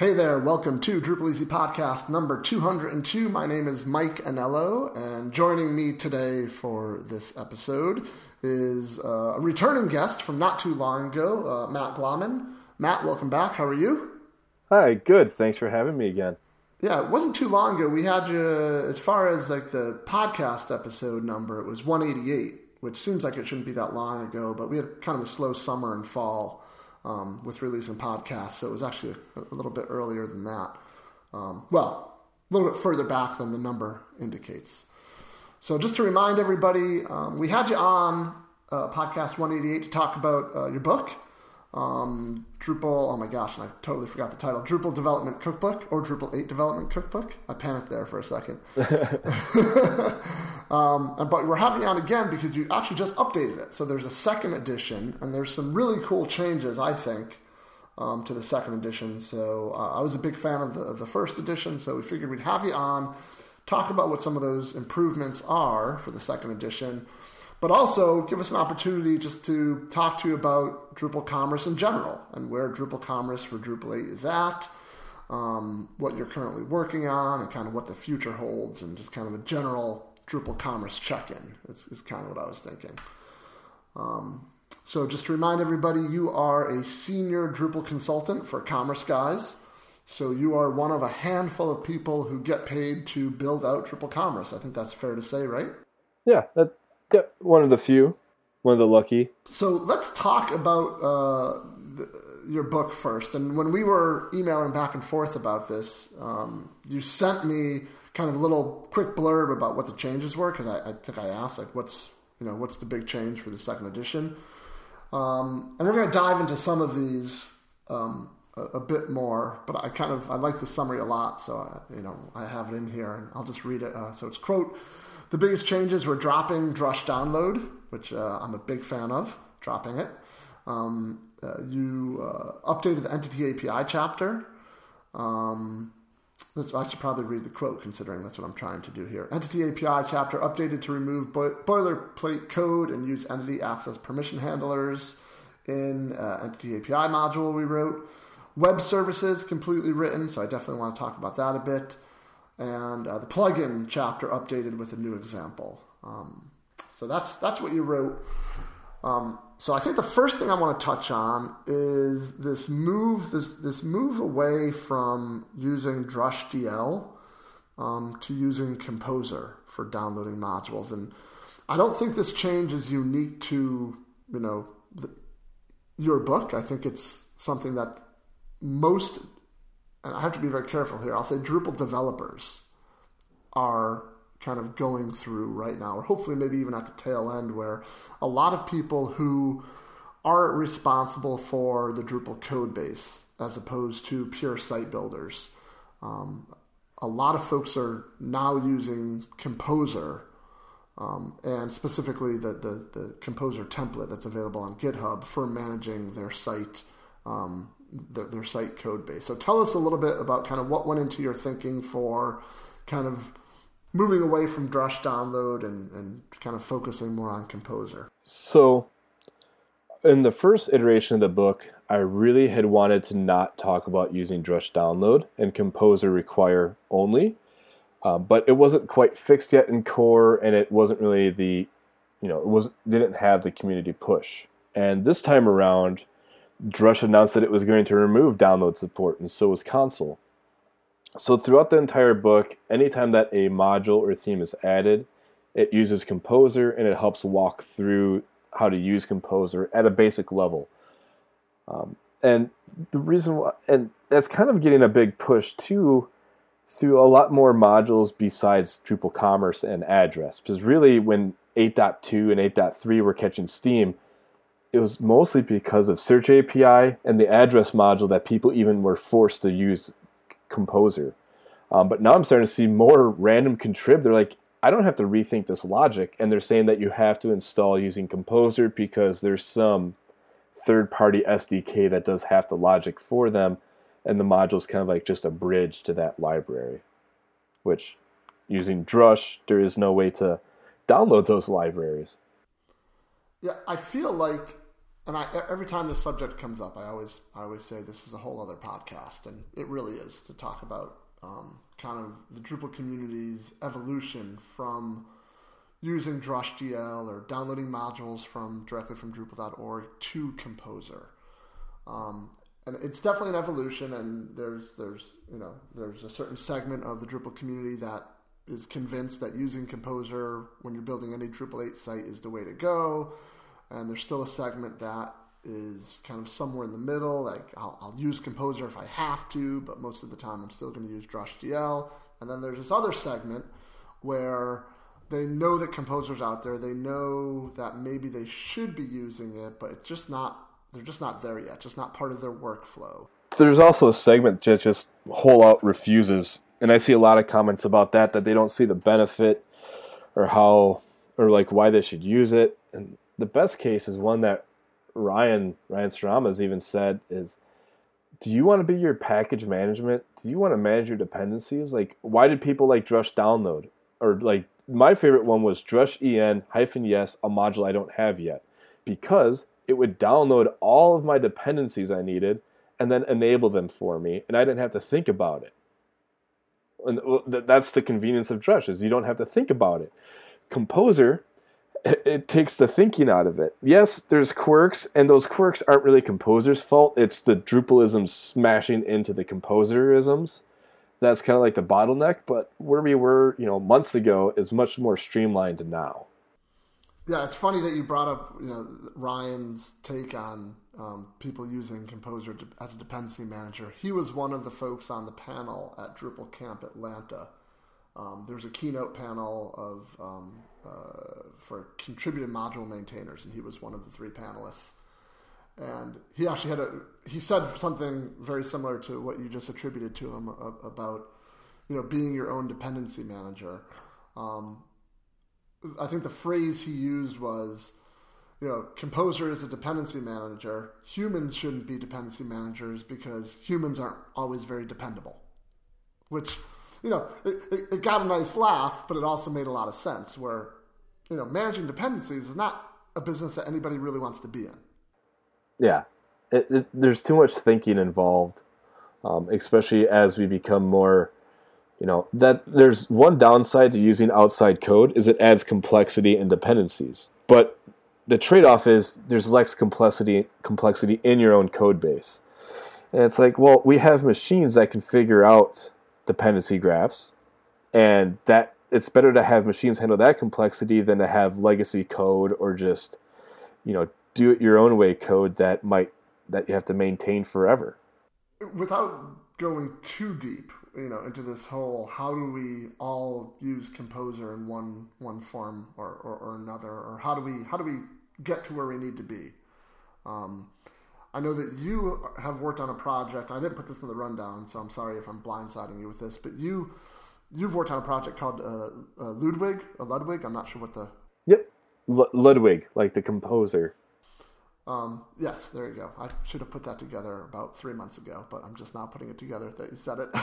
Hey there, welcome to Drupal Easy Podcast number 202. My name is Mike Anello, and joining me today for this episode is a returning guest from not too long ago, Matt Glaman. Matt, welcome back. How are you? Hi, good. Thanks for having me again. Yeah, it wasn't too long ago. We had you, as far as like the podcast episode number, it was 188, which seems like it shouldn't be that long ago, but we had kind of a slow summer and fall with releasing podcasts, so it was actually a little bit earlier than that. Well, a little bit further back than the number indicates. So just to remind everybody, we had you on podcast 188 to talk about your book, Drupal, oh my gosh, and I totally forgot the title, Drupal Development Cookbook or Drupal 8 Development Cookbook. I panicked there for a second. But we're having you on again because you actually just updated it. So there's a second edition, and there's some really cool changes, I think, to the second edition. So I was a big fan of the first edition, so we figured we'd have you on, talk about what some of those improvements are for the second edition, but also give us an opportunity just to talk to you about Drupal Commerce in general and where Drupal Commerce for Drupal 8 is at, what you're currently working on, and kind of what the future holds, and just kind of a general Drupal Commerce check-in is kind of what I was thinking. So just to remind everybody, you are a senior Drupal consultant for Commerce Guys. So you are one of a handful of people who get paid to build out Drupal Commerce. I think that's fair to say, right? Yeah, one of the few, one of the lucky. So let's talk about your book first. And when we were emailing back and forth about this, you sent me kind of a little quick blurb about what the changes were, because I think I asked, like, what's the big change for the second edition? And we're going to dive into some of these a bit more, but I like the summary a lot, so I have it in here, and I'll just read it. So it's, quote, "The biggest changes were dropping Drush download," which I'm a big fan of, dropping it. You updated the Entity API chapter. I should probably read the quote, considering that's what I'm trying to do here. Entity API chapter updated to remove boilerplate code and use entity access permission handlers in Entity API module we wrote. Web services completely written, so I definitely want to talk about that a bit. And the plugin chapter updated with a new example. So that's what you wrote. So I think the first thing I want to touch on is this move away from using Drush DL to using Composer for downloading modules. And I don't think this change is unique to your book. I think it's something that most, and I have to be very careful here, I'll say Drupal developers are kind of going through right now, or hopefully maybe even at the tail end, where a lot of people who are responsible for the Drupal code base as opposed to pure site builders, a lot of folks are now using Composer, and specifically the Composer template that's available on GitHub for managing their site their site code base. So tell us a little bit about kind of what went into your thinking for kind of moving away from Drush download and kind of focusing more on Composer. So in the first iteration of the book, I really had wanted to not talk about using Drush download and Composer require only, but it wasn't quite fixed yet in core, and it wasn't really didn't have the community push. And this time around, Drush announced that it was going to remove download support, and so was Consul. So throughout the entire book, anytime that a module or theme is added, it uses Composer, and it helps walk through how to use Composer at a basic level. And the reason why, and that's kind of getting a big push too, through a lot more modules besides Drupal Commerce and Address. Because really, when 8.2 and 8.3 were catching steam, it was mostly because of Search API and the Address module that people even were forced to use Composer. But now I'm starting to see more random contrib. They're like, I don't have to rethink this logic. And they're saying that you have to install using Composer because there's some third-party SDK that does half the logic for them. And the module is kind of like just a bridge to that library. Which, using Drush, there is no way to download those libraries. Yeah, I feel like And every time this subject comes up, I always say this is a whole other podcast, and it really is, to talk about kind of the Drupal community's evolution from using DrushDL or downloading modules directly from Drupal.org to Composer. And it's definitely an evolution, and there's a certain segment of the Drupal community that is convinced that using Composer when you're building any Drupal 8 site is the way to go. And there's still a segment that is kind of somewhere in the middle. Like, I'll use Composer if I have to, but most of the time I'm still going to use DrushDL. And then there's this other segment where they know that Composer's out there. They know that maybe they should be using it, but they're just not there yet. Just not part of their workflow. There's also a segment that just whole out refuses. And I see a lot of comments about that they don't see the benefit or why they should use it. And the best case is one that Ryan Sarama has even said is, do you want to be your package management? Do you want to manage your dependencies? Like, why did people like Drush download? Or like, my favorite one was drush-en-yes, a module I don't have yet. Because it would download all of my dependencies I needed and then enable them for me, and I didn't have to think about it. And that's the convenience of Drush, is you don't have to think about it. Composer, it takes the thinking out of it. Yes, there's quirks, and those quirks aren't really Composer's fault. It's the Drupalisms smashing into the Composerisms. That's kind of like the bottleneck, but where we were, months ago is much more streamlined now. Yeah, it's funny that you brought up, Ryan's take on people using Composer as a dependency manager. He was one of the folks on the panel at Drupal Camp Atlanta. There's a keynote panel for contributed module maintainers, and he was one of the 3 panelists. And he actually he said something very similar to what you just attributed to him about, being your own dependency manager. I think the phrase he used was, Composer is a dependency manager. Humans shouldn't be dependency managers because humans aren't always very dependable. Which, it got a nice laugh, but it also made a lot of sense where, managing dependencies is not a business that anybody really wants to be in. Yeah. There's too much thinking involved, especially as we become more... that there's one downside to using outside code is it adds complexity and dependencies. But the trade-off is there's less complexity in your own code base. And it's like, well, we have machines that can figure out dependency graphs, and that it's better to have machines handle that complexity than to have legacy code or just, do it your own way code that you have to maintain forever. Without going too deep, into this whole, how do we all use Composer in one form or another, or how do we get to where we need to be? I know that you have worked on a project. I didn't put this in the rundown, so I'm sorry if I'm blindsiding you with this, but you've worked on a project called Ludwig. I'm not sure what the... Yep, Ludwig, like the composer. Yes, there you go. I should have put that together about 3 months ago, but I'm just now putting it together that you said it.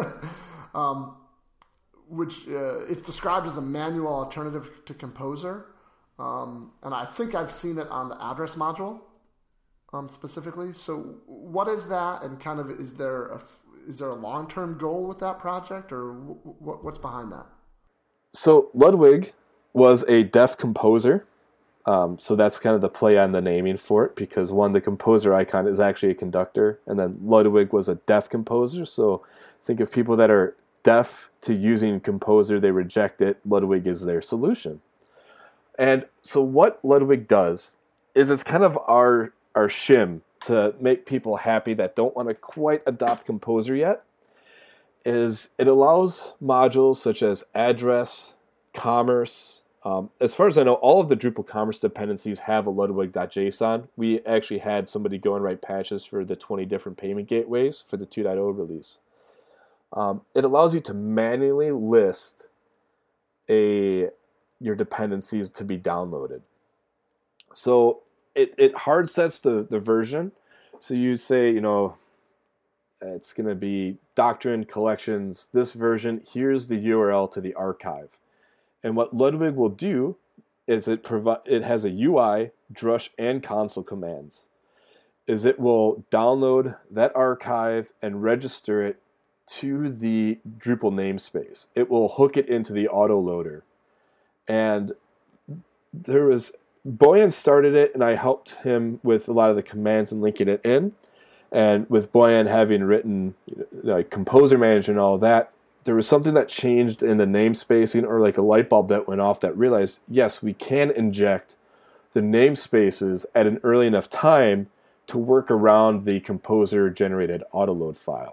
Which it's described as a manual alternative to Composer, and I think I've seen it on the address module specifically. So, what is that, and kind of is there a long-term goal with that project, or what's behind that? So Ludwig was a deaf composer. So that's kind of the play on the naming for it, because the composer icon is actually a conductor, and then Ludwig was a deaf composer. So think of people that are deaf to using Composer, they reject it. Ludwig is their solution. And so what Ludwig does is it's kind of our shim to make people happy that don't want to quite adopt Composer yet, is it allows modules such as address, commerce. As far as I know, all of the Drupal commerce dependencies have a Ludwig.json. We actually had somebody go and write patches for the 20 different payment gateways for the 2.0 release. It allows you to manually list your dependencies to be downloaded. So it hard sets the version. So you say, it's going to be Doctrine Collections, this version, here's the URL to the archive. And what Ludwig will do is it has a UI, drush, and console commands. Is it will download that archive and register it to the Drupal namespace. It will hook it into the autoloader. And Boyan started it, and I helped him with a lot of the commands and linking it in. And with Boyan having written like Composer Manager and all of that, there was something that changed in the namespacing, or like a light bulb that went off that realized, yes, we can inject the namespaces at an early enough time to work around the composer-generated autoload file.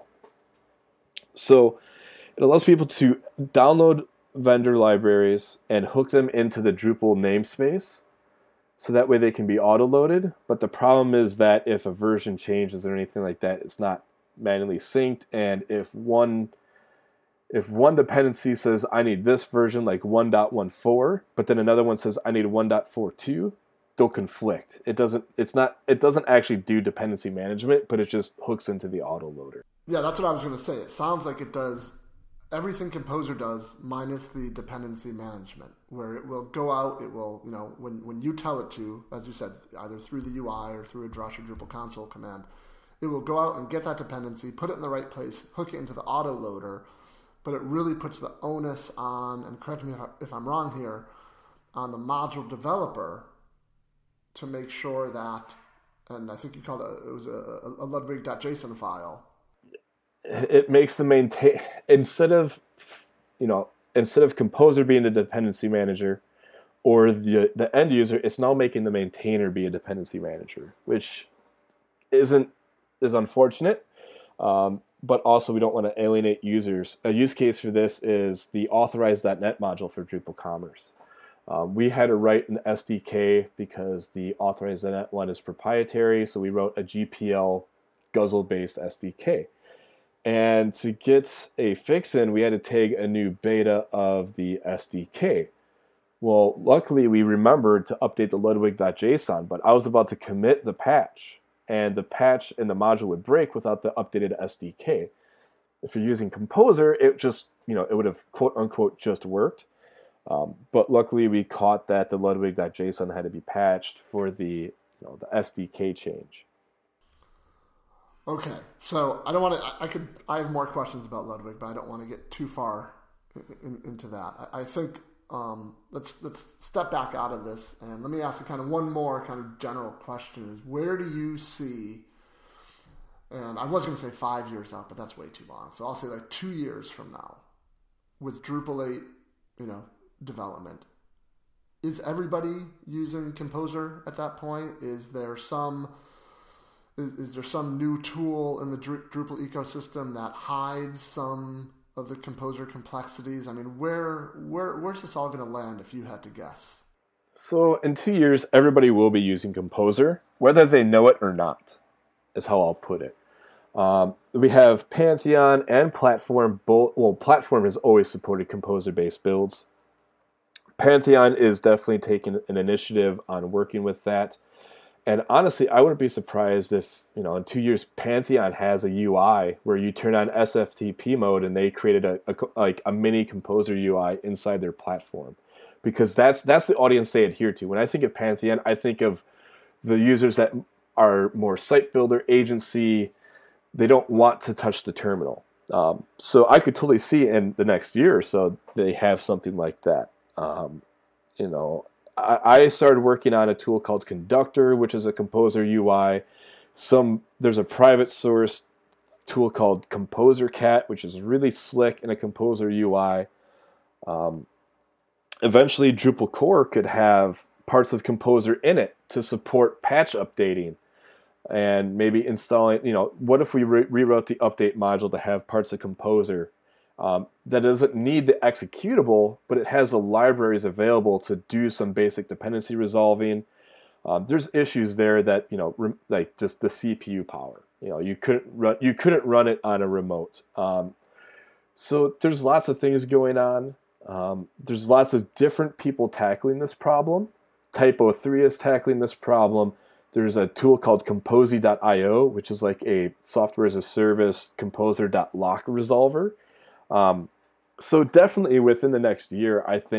So it allows people to download vendor libraries and hook them into the Drupal namespace, so that way they can be autoloaded. But the problem is that if a version changes or anything like that, it's not manually synced. And if one dependency says, I need this version, like 1.14, but then another one says, I need 1.42, they'll conflict. It doesn't actually do dependency management, but it just hooks into the autoloader. Yeah, that's what I was going to say. It sounds like it does everything Composer does minus the dependency management, where it will go out, it will, when you tell it to, as you said, either through the UI or through a drush or Drupal console command, it will go out and get that dependency, put it in the right place, hook it into the autoloader, but it really puts the onus on, and correct me if I'm wrong here, on the module developer to make sure that, and I think you called it was a Ludwig.json file. It makes the instead of Composer being the dependency manager or the end user, it's now making the maintainer be a dependency manager, which is unfortunate. But also we don't want to alienate users. A use case for this is the authorize.net module for Drupal Commerce. We had to write an SDK because the authorize.net one is proprietary, so we wrote a GPL guzzle-based SDK. And to get a fix in, we had to tag a new beta of the SDK. Well, luckily we remembered to update the Ludwig.json, but I was about to commit the patch, and the patch in the module would break without the updated SDK. If you're using Composer, it just, it would have quote unquote just worked. But luckily we caught that the Ludwig.json had to be patched for the SDK change. Okay, so I don't want to. I have more questions about Ludwig, but I don't want to get too far into that. I think let's step back out of this, and let me ask you kind of one more kind of general question: is where do you see? And I was going to say 5 years out, but that's way too long. So I'll say like 2 years from now, with Drupal 8, development. Is everybody using Composer at that point? Is there some new tool in the Drupal ecosystem that hides some of the Composer complexities? I mean, where's this all going to land if you had to guess? So in 2 years, everybody will be using Composer, whether they know it or not, is how I'll put it. We have Pantheon and Platform. Platform has always supported Composer-based builds. Pantheon is definitely taking an initiative on working with that. And honestly, I wouldn't be surprised if, in 2 years, Pantheon has a UI where you turn on SFTP mode and they created a mini Composer UI inside their platform. Because that's the audience they adhere to. When I think of Pantheon, I think of the users that are more site builder, agency. They don't want to touch the terminal. So I could totally see in the next year or so they have something like that. I started working on a tool called Conductor, which is a Composer UI. There's a private source tool called Composer Cat, which is really slick in a Composer UI. Eventually, Drupal core could have parts of Composer in it to support patch updating and maybe installing, what if we rewrote the update module to have parts of Composer that doesn't need the executable, but it has the libraries available to do some basic dependency resolving. There's issues there that, like just the CPU power. You couldn't run it on a remote. So there's lots of things going on. There's lots of different people tackling this problem. Typo3 is tackling this problem. There's a tool called Composy.io, which is like a software as a service composer.lock resolver. So definitely within the next year, I think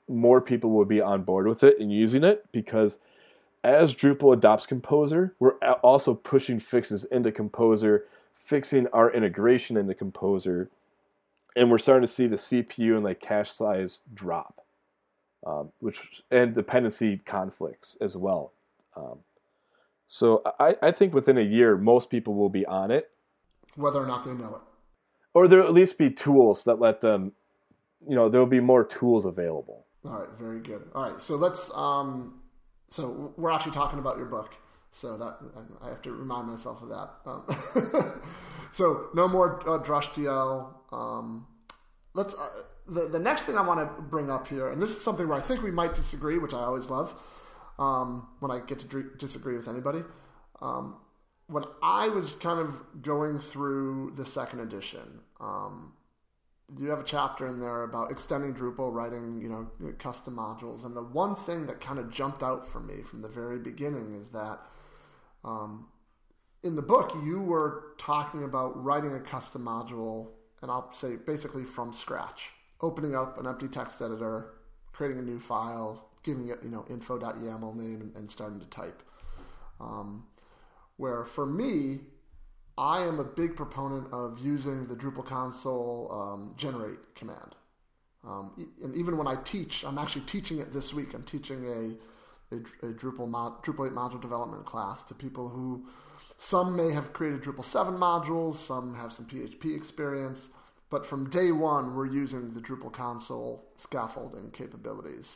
more people will be on board with it and using it, because as Drupal adopts Composer, we're also pushing fixes into Composer, fixing our integration into Composer, and we're starting to see the CPU and like cache size drop, and dependency conflicts as well. So I think within a year, most people will be on it, whether or not they know it, or there'll at least be tools that let them. There'll be more tools available. All right, very good. All right, so let's. So we're actually talking about your book, so that I have to remind myself of that. So no more DrushDL. Let's. The next thing I want to bring up here, and this is something where I think we might disagree, which I always love when I get to disagree with anybody. When I was kind of going through the second edition, you have a chapter in there about extending Drupal, writing, custom modules. And the one thing that kind of jumped out for me from the very beginning is that in the book, you were talking about writing a custom module, and I'll say basically from scratch, opening up an empty text editor, creating a new file, giving it, info.yaml name and starting to type. Where for me, I am a big proponent of using the Drupal console generate command. And even when I teach, I'm actually teaching it this week. I'm teaching a Drupal 8 module development class to people who, some may have created Drupal 7 modules, some have some PHP experience, but from day one, we're using the Drupal console scaffolding capabilities.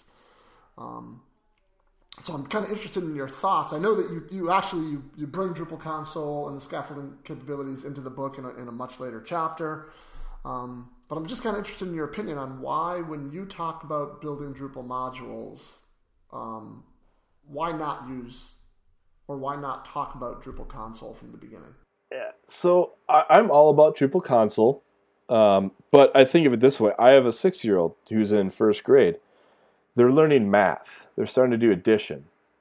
So I'm kind of interested in your thoughts. I know that you bring Drupal console and the scaffolding capabilities into the book in a much later chapter. But I'm just kind of interested in your opinion on why, when you talk about building Drupal modules, why not use or why not talk about Drupal console from the beginning? Yeah, so I'm all about Drupal console, but I think of it this way. I have a 6-year-old who's in first grade. They're learning math. They're starting to do addition.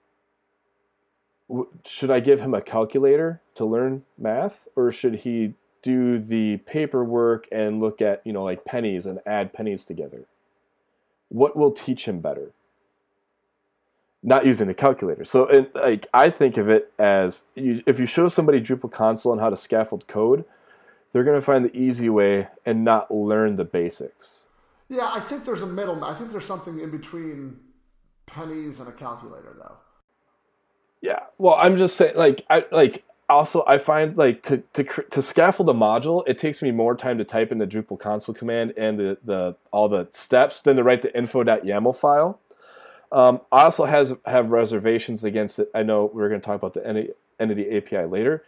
Should I give him a calculator to learn math, or should he do the paperwork and look at, like pennies and add pennies together? What will teach him better? Not using a calculator. So I think of it as, if you show somebody Drupal console and how to scaffold code, they're going to find the easy way and not learn the basics. Yeah, I think there's a middle. I think there's something in between pennies and a calculator, though. Yeah, well, I'm just saying, I find to scaffold a module, it takes me more time to type in the Drupal console command and the all the steps than to write the info.yaml file. I also have reservations against it. I know we're going to talk about the Entity API later.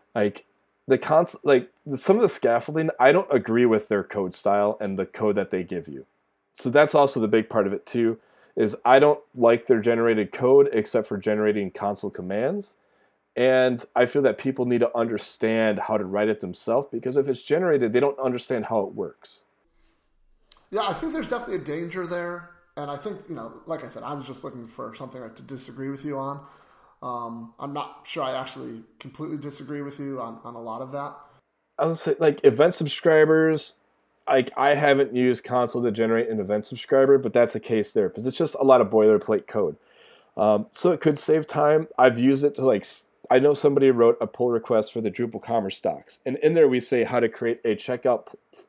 Some of the scaffolding, I don't agree with their code style and the code that they give you. So that's also the big part of it too, is I don't like their generated code except for generating console commands. And I feel that people need to understand how to write it themselves, because if it's generated, they don't understand how it works. Yeah, I think there's definitely a danger there. And I think, like I said, I was just looking for something to disagree with you on. I'm not sure I actually completely disagree with you on a lot of that. I would say, event subscribers, I haven't used console to generate an event subscriber, but that's the case there, because it's just a lot of boilerplate code. So it could save time. I've used it to, I know somebody wrote a pull request for the Drupal Commerce Docs, and in there we say how to create a checkout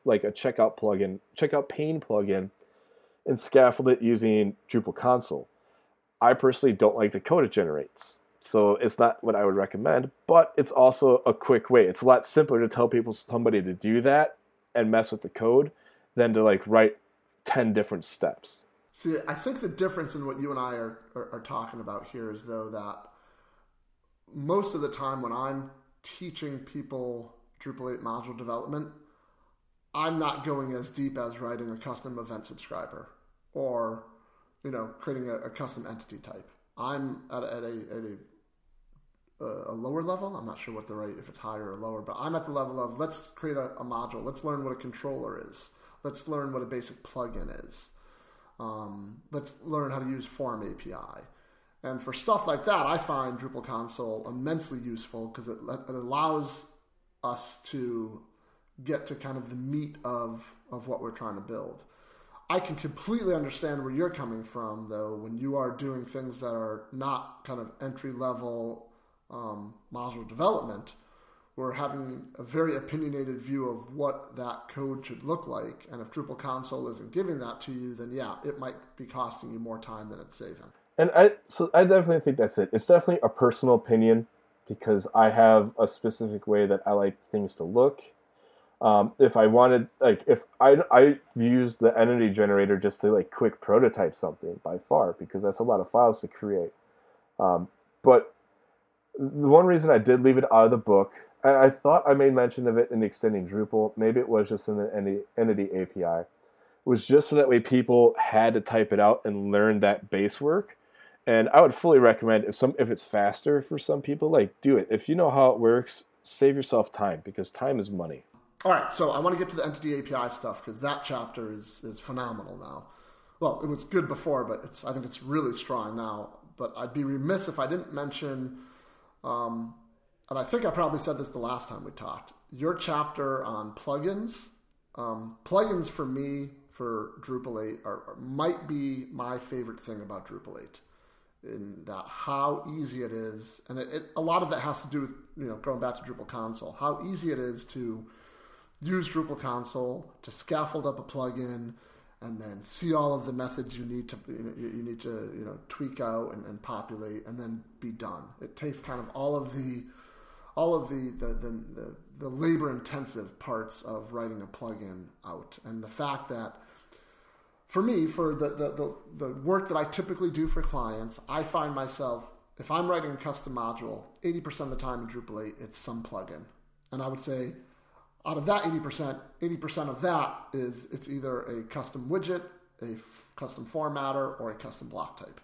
pane plugin, and scaffold it using Drupal console. I personally don't like the code it generates, so it's not what I would recommend, but it's also a quick way. It's a lot simpler to tell somebody to do that and mess with the code than to write 10 different steps. See, I think the difference in what you and I are talking about here is, though, that most of the time when I'm teaching people Drupal 8 module development, I'm not going as deep as writing a custom event subscriber or creating a custom entity type. I'm at a lower level. I'm not sure what if it's higher or lower, but I'm at the level of, let's create a module. Let's learn what a controller is. Let's learn what a basic plugin is. Let's learn how to use Form API. And for stuff like that, I find Drupal console immensely useful, because it allows us to get to kind of the meat of what we're trying to build. I can completely understand where you're coming from, though, when you are doing things that are not kind of entry-level module development. We're having a very opinionated view of what that code should look like. And if Drupal console isn't giving that to you, then yeah, it might be costing you more time than it's saving. And I definitely think that's it. It's definitely a personal opinion because I have a specific way that I like things to look. If I wanted, if I used the entity generator just to quick prototype something by far, because that's a lot of files to create. But the one reason I did leave it out of the book, I thought I made mention of it in Extending Drupal. Maybe it was just in the entity API. It was just so that way people had to type it out and learn that base work. And I would fully recommend if it's faster for some people, do it. If you know how it works, save yourself time because time is money. All right, so I want to get to the entity API stuff because that chapter is phenomenal now. Well, it was good before, but I think it's really strong now. But I'd be remiss if I didn't mention, and I think I probably said this the last time we talked, your chapter on plugins. Plugins for me, for Drupal 8, might be my favorite thing about Drupal 8. In that how easy it is, and a lot of that has to do with going back to Drupal console, how easy it is to use Drupal console to scaffold up a plugin and then see all of the methods you need to tweak out and populate and then be done. It takes kind of all of the labor intensive parts of writing a plugin out, and the fact that for me, for the work that I typically do for clients, I find myself, if I'm writing a custom module, 80% of the time in Drupal 8, it's some plugin. And I would say out of that 80% of that is it's either a custom widget, a custom formatter, or a custom block type.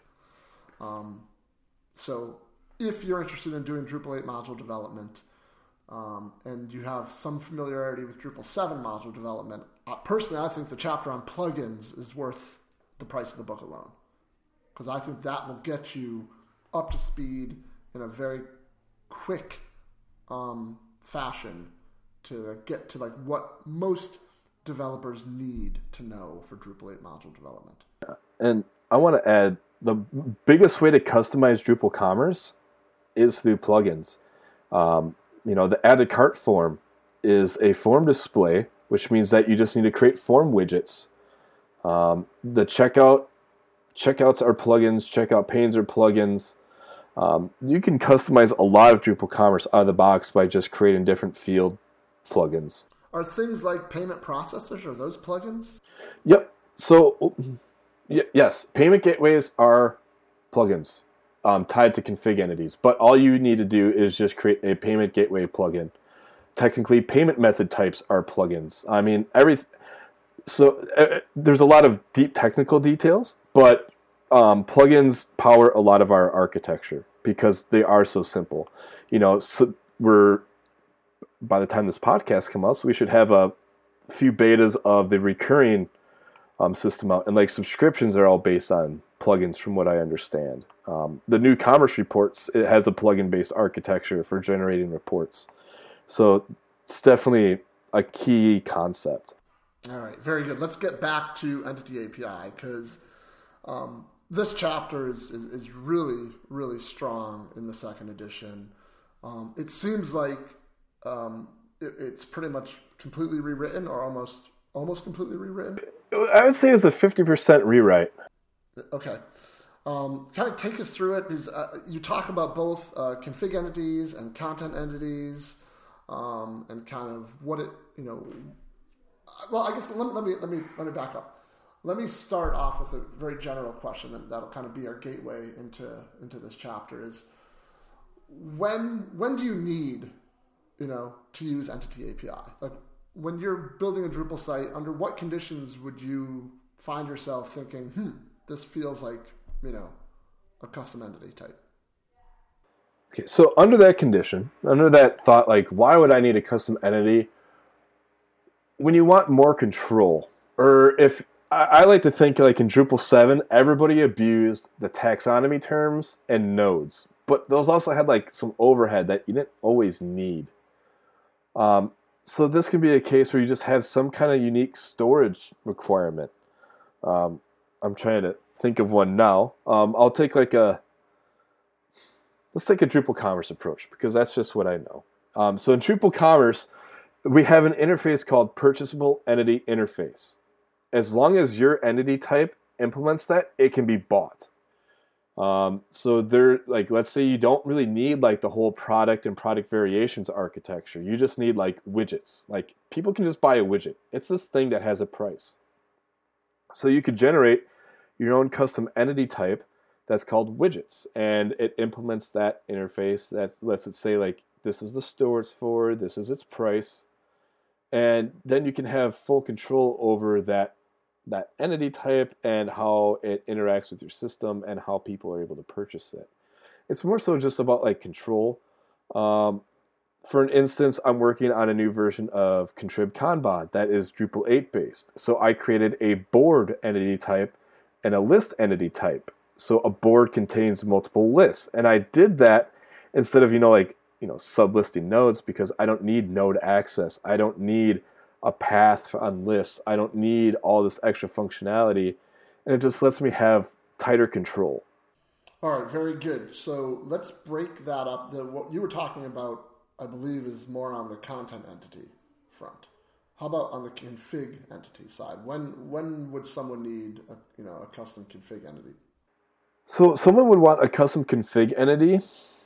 So if you're interested in doing Drupal 8 module development, and you have some familiarity with Drupal 7 module development, personally, I think the chapter on plugins is worth the price of the book alone. Because I think that will get you up to speed in a very quick fashion to get to what most developers need to know for Drupal 8 module development. And I want to add, the biggest way to customize Drupal commerce is through plugins. The add to cart form is a form display, which means that you just need to create form widgets. The checkouts are plugins, checkout panes are plugins. You can customize a lot of Drupal commerce out of the box by just creating different field plugins. Are things like payment processors, are those plugins? Yep. So, yes, payment gateways are plugins tied to config entities, but all you need to do is just create a payment gateway plugin. Technically, payment method types are plugins. I mean, there's a lot of deep technical details, but plugins power a lot of our architecture because they are so simple. So by the time this podcast comes out, so we should have a few betas of the recurring system out, and subscriptions are all based on plugins from what I understand. The new Commerce Reports, it has a plugin-based architecture for generating reports. So it's definitely a key concept. All right, very good. Let's get back to Entity API because this chapter is really, really strong in the second edition. It seems like it's pretty much completely rewritten or almost completely rewritten. I would say it's a 50% rewrite. Okay. Kind of take us through it because you talk about both config entities and content entities, and kind of what it Well, I guess let me back up. Let me start off with a very general question, and that'll kind of be our gateway into this chapter. Is when do you need to use Entity API? When you're building a Drupal site, under what conditions would you find yourself thinking, this feels like a custom entity type? Okay, so under that condition, under that thought, why would I need a custom entity? When you want more control, or if I like to think in Drupal 7, everybody abused the taxonomy terms and nodes, but those also had some overhead that you didn't always need. So this can be a case where you just have some kind of unique storage requirement. I'm trying to think of one now. Let's take a Drupal Commerce approach because that's just what I know. So in Drupal Commerce, we have an interface called Purchasable Entity Interface. As long as your entity type implements that, it can be bought. So let's say you don't really need like the whole product and product variations architecture. You just need like widgets. Like people can just buy a widget. It's this thing that has a price. So you could generate your own custom entity type that's called widgets, and it implements that interface that lets it say like, this is the store it's for, this is its price, and then you can have full control over that entity type and how it interacts with your system and how people are able to purchase it. It's more so just about like control. For an instance, I'm working on a new version of Contrib Kanban that is Drupal 8 based. So I created a board entity type and a list entity type. So a board contains multiple lists. And I did that instead of, sublisting nodes because I don't need node access. I don't need a path on lists. I don't need all this extra functionality. And it just lets me have tighter control. All right, very good. So let's break that up. What you were talking about, I believe, is more on the content entity front. How about on the config entity side? When would someone need a custom config entity? So someone would want a custom config entity.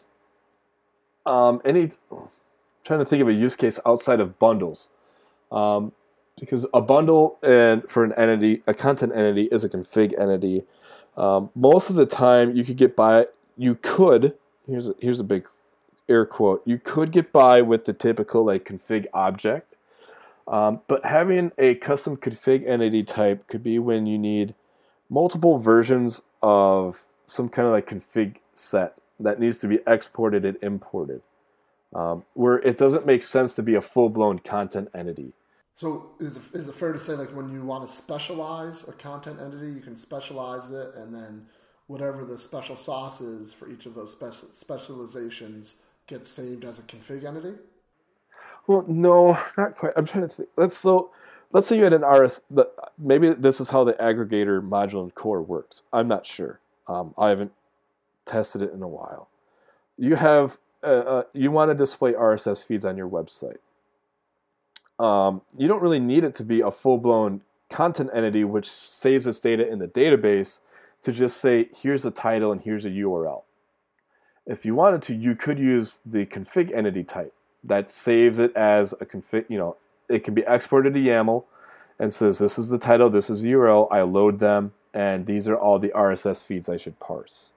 Trying to think of a use case outside of bundles, because a bundle and for an entity, a content entity is a config entity. Most of the time, you could get by. You could. Here's a big air quote. You could get by with the typical like config object, but having a custom config entity type could be when you need multiple versions of some kind of like config set that needs to be exported and imported, where it doesn't make sense to be a full-blown content entity. So is it fair to say like when you want to specialize a content entity, you can specialize it, and then whatever the special sauce is for each of those specializations gets saved as a config entity? Well, no, not quite. I'm trying to think. Let's say you had an RS. Maybe this is how the aggregator module in core works. I'm not sure. I haven't tested it in a while. You have you want to display RSS feeds on your website. You don't really need it to be a full-blown content entity which saves its data in the database to just say, here's a title and here's a URL. If you wanted to, you could use the config entity type that saves it as a config. It can be exported to YAML and says, this is the title, this is the URL, I load them, and these are all the RSS feeds I should parse.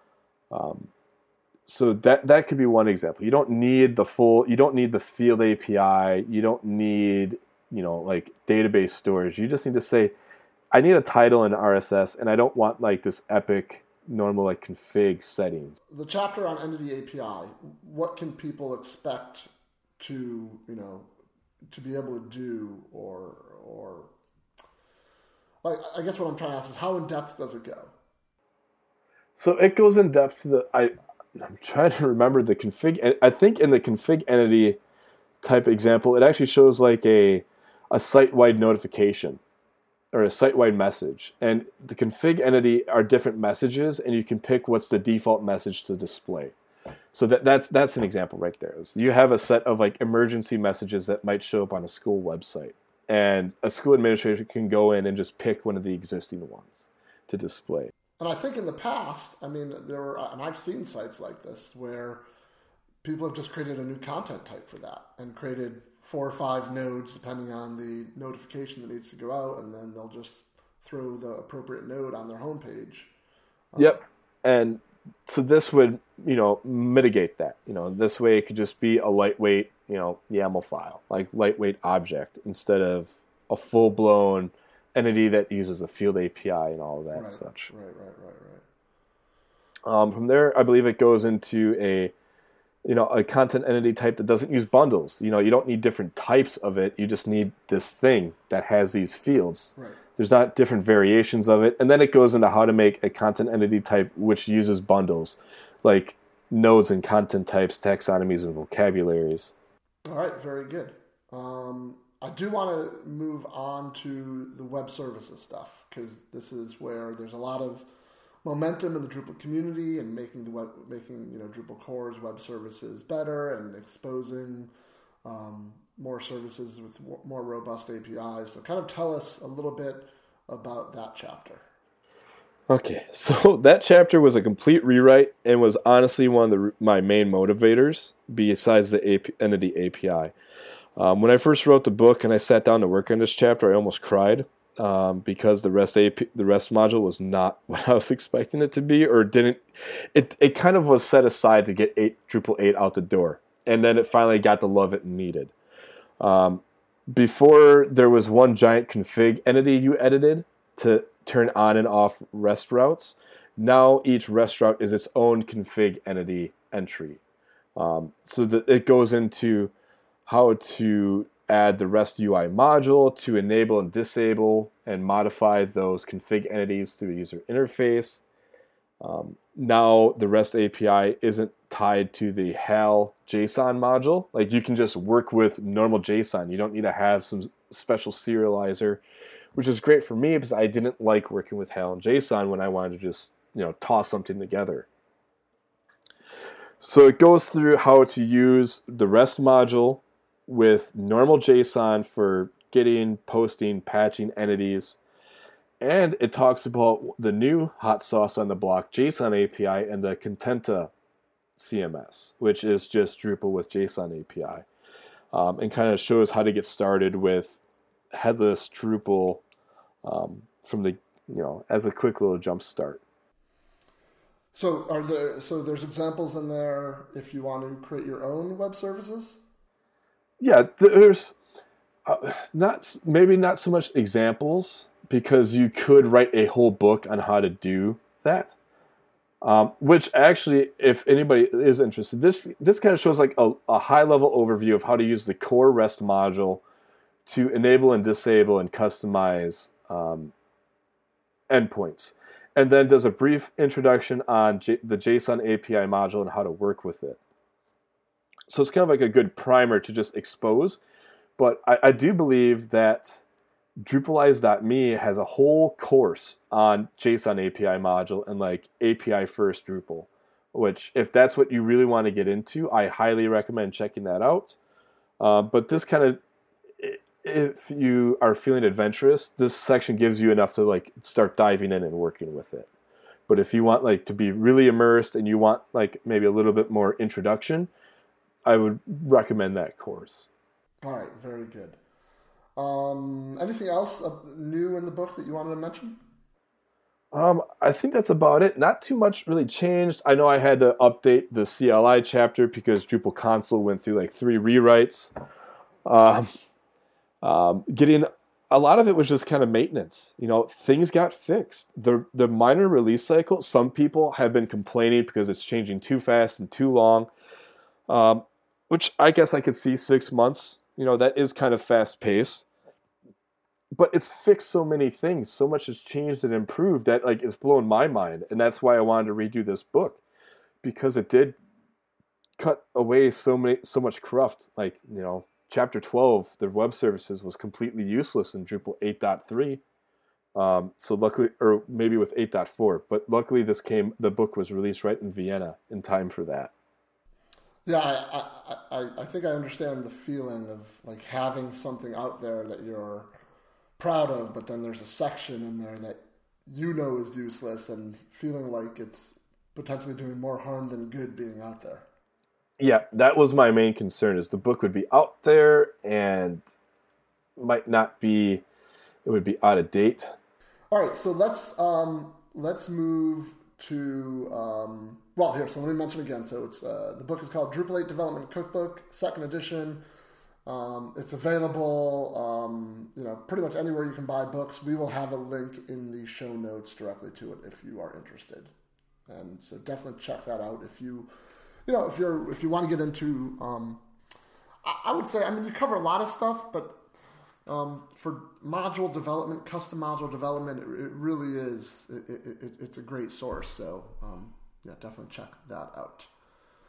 So that could be one example. You don't need the field API. You don't need, like database storage. You just need to say, I need a title in RSS, and I don't want like this epic normal like config settings. The chapter on Entity API, what can people expect to be able to do, or like, I guess what I'm trying to ask is how in depth does it go? So it goes in depth to I'm trying to remember the config. I think in the config entity type example, it actually shows like a site-wide notification or a site-wide message. And the config entity are different messages, and you can pick what's the default message to display. So that's an example right there. So you have a set of like emergency messages that might show up on a school website, and a school administrator can go in and just pick one of the existing ones to display. And I think in the past, and I've seen sites like this where people have just created a new content type for that and created 4 or 5 nodes depending on the notification that needs to go out, and then they'll just throw the appropriate node on their homepage. Yep. And so this would, mitigate that. This way it could just be a lightweight, YAML file, like lightweight object instead of a full-blown entity that uses a field API and all of that such. Right. From there, I believe it goes into a content entity type that doesn't use bundles. You don't need different types of it. You just need this thing that has these fields. Right. There's not different variations of it. And then it goes into how to make a content entity type which uses bundles, like nodes and content types, taxonomies, and vocabularies. All right, very good. I do want to move on to the web services stuff, because this is where there's a lot of momentum in the Drupal community and making Drupal core's web services better and exposing more services with more robust APIs. So kind of tell us a little bit about that chapter. Okay, so that chapter was a complete rewrite and was honestly one of my main motivators besides the Entity API. When I first wrote the book and I sat down to work on this chapter, I almost cried because the REST module was not what I was expecting it to be, or didn't. It kind of was set aside to get Drupal 8 out the door, and then it finally got the love it needed. Before, there was one giant config entity you edited to turn on and off REST routes. Now each REST route is its own config entity entry. So that it goes into how to add the REST UI module to enable and disable and modify those config entities through a user interface. Now the REST API isn't tied to the HAL JSON module. Like, you can just work with normal JSON. You don't need to have some special serializer, which is great for me because I didn't like working with HAL and JSON when I wanted to just, toss something together. So it goes through how to use the REST module with normal JSON for getting, posting, patching entities. And it talks about the new hot sauce on the block, JSON API, and the Contenta CMS, which is just Drupal with JSON API. And kind of shows how to get started with headless Drupal from the, as a quick little jump start. So there's examples in there if you want to create your own web services? Yeah, there's not so much examples, because you could write a whole book on how to do that. Which actually, if anybody is interested, this kind of shows like a high-level overview of how to use the core REST module to enable and disable and customize endpoints. And then does a brief introduction on the JSON API module and how to work with it. So it's kind of like a good primer to just expose. But I do believe that Drupalize.me has a whole course on JSON API module and like API first Drupal, which, if that's what you really want to get into, I highly recommend checking that out. But this kind of, if you are feeling adventurous, this section gives you enough to like start diving in and working with it. But if you want like to be really immersed and you want like maybe a little bit more introduction, I would recommend that course. All right, very good. Anything else new in the book that you wanted to mention? I think that's about it. Not too much really changed. I know I had to update the CLI chapter because Drupal console went through like 3 rewrites. Getting a lot of it was just kind of maintenance. Things got fixed. The minor release cycle, some people have been complaining because it's changing too fast and too long, which I guess I could see 6 months. That is kind of fast paced. But it's fixed so many things. So much has changed and improved that like it's blown my mind. And that's why I wanted to redo this book, because it did cut away so much cruft. Like, chapter 12, the web services, was completely useless in Drupal 8.3. So luckily, or maybe with 8.4, but luckily the book was released right in Vienna in time for that. Yeah, I think I understand the feeling of like having something out there that you're proud of, but then there's a section in there that is useless, and feeling like it's potentially doing more harm than good being out there. Yeah, that was my main concern, is the book would be out there and might not be, it would be out of date. All right, so let's move to, so let me mention again. So it's the book is called Drupal 8 Development Cookbook, 2nd edition. It's available, pretty much anywhere you can buy books. We will have a link in the show notes directly to it if you are interested. And so definitely check that out if you want to get into, I would say, you cover a lot of stuff, but for module development, custom module development, it really is, it's a great source. So, definitely check that out.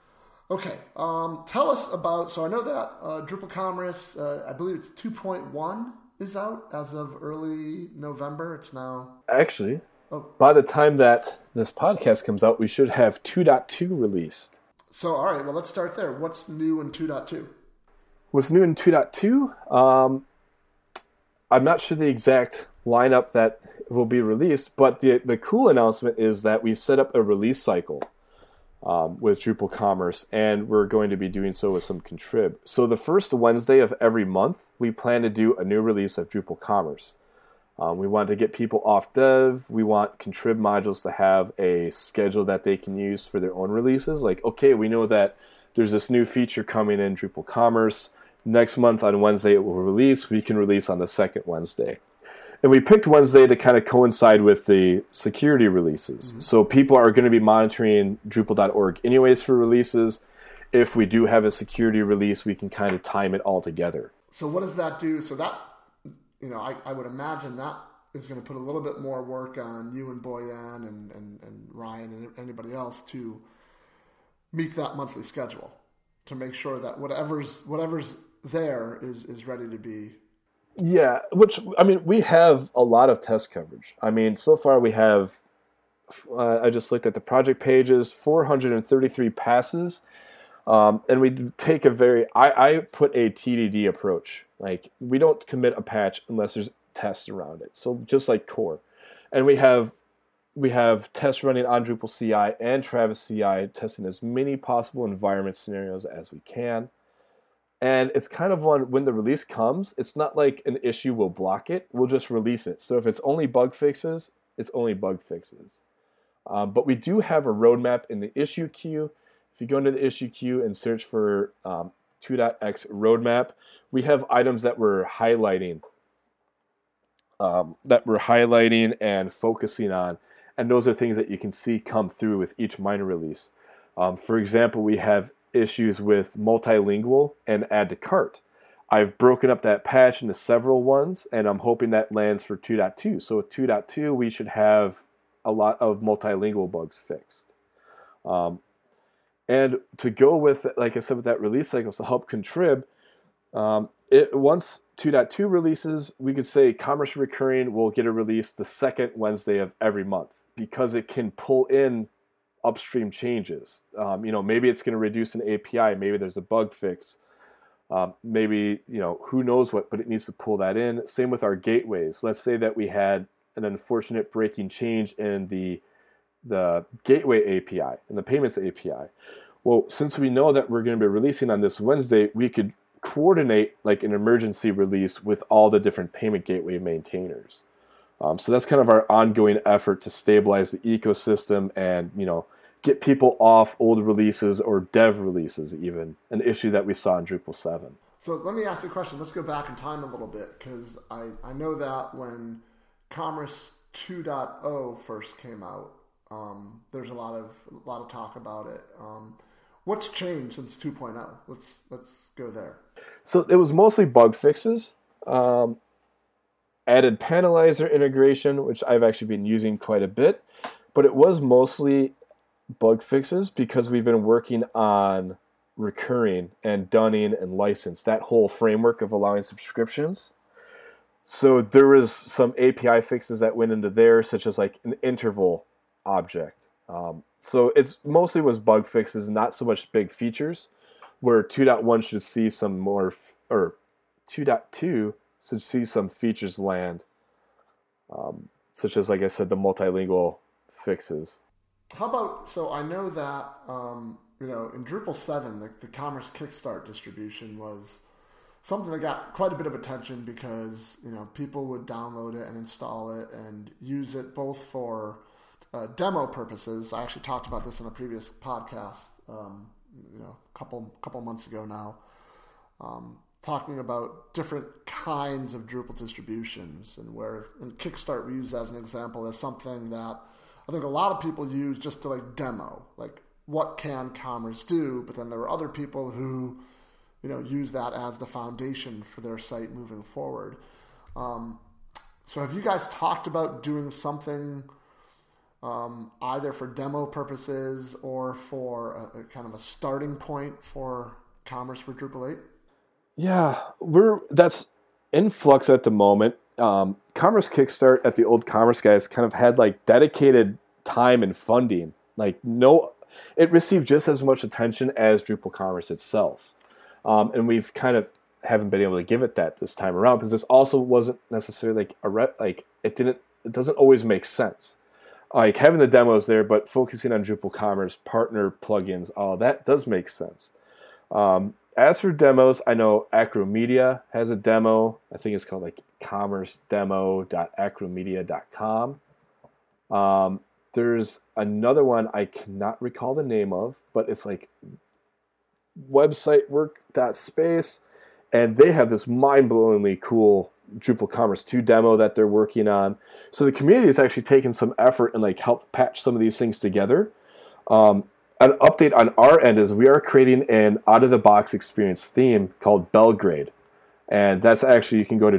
Okay, tell us about, so I know that Drupal Commerce, I believe it's 2.1 is out as of early November. It's now... Actually, by the time that this podcast comes out, we should have 2.2 released. So, all right, well, let's start there. What's new in 2.2? What's new in 2.2? I'm not sure the exact lineup that will be released, but the cool announcement is that we set up a release cycle with Drupal Commerce, and we're going to be doing so with some Contrib. So the first Wednesday of every month, we plan to do a new release of Drupal Commerce. We want to get people off dev. We want Contrib modules to have a schedule that they can use for their own releases. Like, okay, we know that there's this new feature coming in Drupal Commerce. Next month on Wednesday it will release. We can release on the second Wednesday. And we picked Wednesday to kind of coincide with the security releases. Mm-hmm. So people are going to be monitoring Drupal.org anyways for releases. If we do have a security release, we can kind of time it all together. So what does that do? So that, I would imagine that is going to put a little bit more work on you and Boyan and Ryan and anybody else to meet that monthly schedule, to make sure that whatever's there is ready to be. Yeah, we have a lot of test coverage. So far we have, I just looked at the project pages, 433 passes, and we take I put a TDD approach. Like, we don't commit a patch unless there's tests around it. So just like core. And we have tests running on Drupal CI and Travis CI, testing as many possible environment scenarios as we can. And it's kind of when the release comes, it's not like an issue will block it. We'll just release it. So if it's only bug fixes, it's only bug fixes. But we do have a roadmap in the issue queue. If you go into the issue queue and search for 2.x roadmap, we have items that we're highlighting, and focusing on. And those are things that you can see come through with each minor release. For example, we have issues with multilingual and add to cart. I've broken up that patch into several ones, and I'm hoping that lands for 2.2. So with 2.2, we should have a lot of multilingual bugs fixed. And to go with, like I said, with that release cycle, to help Contrib, once 2.2 releases, we could say Commerce Recurring will get a release the second Wednesday of every month, because it can pull in upstream changes. Maybe it's going to reduce an API. Maybe there's a bug fix. Maybe, who knows what, but it needs to pull that in. Same with our gateways. Let's say that we had an unfortunate breaking change in the gateway API and the payments API. Well, since we know that we're going to be releasing on this Wednesday, we could coordinate like an emergency release with all the different payment gateway maintainers. So that's kind of our ongoing effort to stabilize the ecosystem and, get people off old releases or dev releases even, an issue that we saw in Drupal 7. So let me ask you a question. Let's go back in time a little bit, because I know that when Commerce 2.0 first came out, there's a lot of talk about it. What's changed since 2.0? Let's go there. So it was mostly bug fixes. Added Panelizer integration, which I've actually been using quite a bit, but it was mostly bug fixes because we've been working on recurring and dunning and license, that whole framework of allowing subscriptions. So there was some API fixes that went into there, such as like an interval object. So it's mostly was bug fixes, not so much big features, where 2.1 should see some more, or 2.2 should see some features land, such as, like I said, the multilingual fixes. How about, so I know that, in Drupal 7, the Commerce Kickstart distribution was something that got quite a bit of attention because, people would download it and install it and use it both for demo purposes. I actually talked about this in a previous podcast, a couple months ago now, talking about different kinds of Drupal distributions, and where in Kickstart we use as an example as something that I think a lot of people use just to like demo, like what can Commerce do, but then there were other people who, use that as the foundation for their site moving forward. So have you guys talked about doing something either for demo purposes or for a kind of a starting point for Commerce for Drupal 8? Yeah, that's in flux at the moment. Commerce Kickstart at the old Commerce guys kind of had like dedicated time and funding. It received just as much attention as Drupal Commerce itself. And we've kind of haven't been able to give it that this time around because this also wasn't necessarily it doesn't always make sense. Like having the demos there, but focusing on Drupal Commerce, partner plugins, all that does make sense. As for demos, I know Acromedia has a demo. I think it's called like commercedemo.acromedia.com. There's another one I cannot recall the name of, but it's like websitework.space, and they have this mind-blowingly cool Drupal Commerce 2 demo that they're working on. So the community has actually taken some effort and like helped patch some of these things together. An update on our end is we are creating an out-of-the-box experience theme called Belgrade. And that's actually, you can go to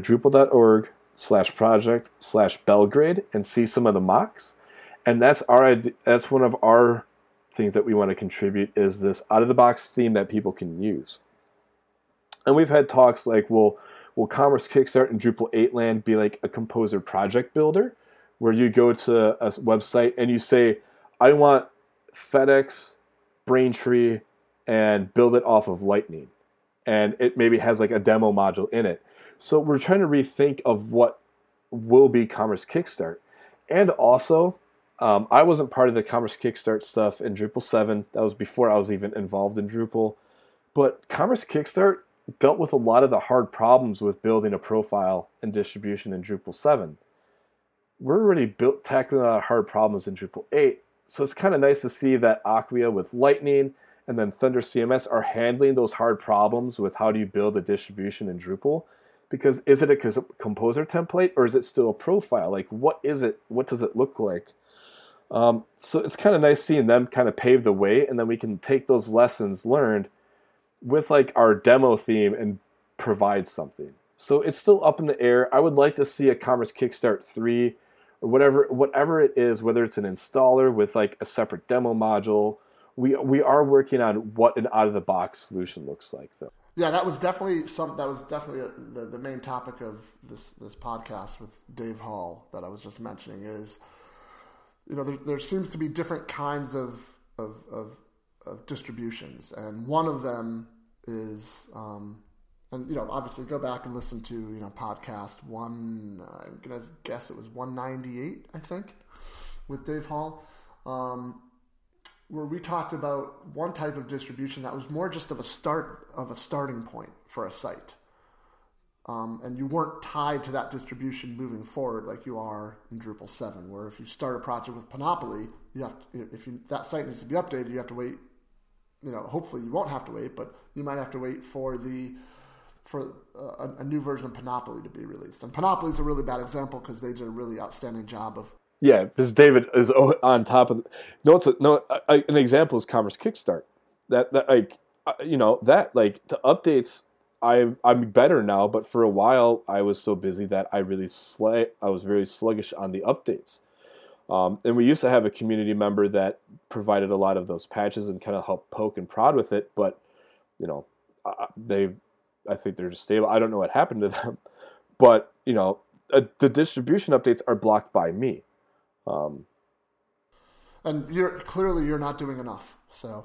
drupal.org/project/Belgrade and see some of the mocks. And that's one of our things that we want to contribute is this out-of-the-box theme that people can use. And we've had talks like, will Commerce Kickstart and Drupal 8 land be like a composer project builder where you go to a website and you say, I want FedEx, Braintree, and build it off of Lightning. And it maybe has like a demo module in it. So we're trying to rethink of what will be Commerce Kickstart. And also, I wasn't part of the Commerce Kickstart stuff in Drupal 7. That was before I was even involved in Drupal. But Commerce Kickstart dealt with a lot of the hard problems with building a profile and distribution in Drupal 7. We're already tackling a lot of hard problems in Drupal 8. So it's kind of nice to see that Acquia with Lightning and then Thunder CMS are handling those hard problems with how do you build a distribution in Drupal. Because is it a composer template or is it still a profile? Like what is it? What does it look like? So it's kind of nice seeing them kind of pave the way, and then we can take those lessons learned with like our demo theme and provide something. So it's still up in the air. I would like to see a Commerce Kickstart 3 or whatever it is, whether it's an installer with like a separate demo module. We are working on what an out-of-the-box solution looks like, though. Yeah, that was definitely the main topic of this podcast with Dave Hall that I was just mentioning is, you know, there seems to be different kinds of distributions, and one of them is, and you know, obviously go back and listen to, you know, podcast one. I'm gonna guess it was 198, I think, with Dave Hall, where we talked about one type of distribution that was more just of a starting point for a site. And you weren't tied to that distribution moving forward like you are in Drupal 7, where if you start a project with Panoply, that site needs to be updated, you have to wait. You know, hopefully you won't have to wait, but you might have to wait for a new version of Panoply to be released. And Panoply is a really bad example because they did a really outstanding job of. Yeah, because David is on top of. An example is Commerce Kickstart. The updates. I'm better now, but for a while I was so busy that I was very sluggish on the updates. And we used to have a community member that provided a lot of those patches and kind of helped poke and prod with it, but you know, I think they're just stable. I don't know what happened to them, but you know, the distribution updates are blocked by me. And you're not doing enough, so.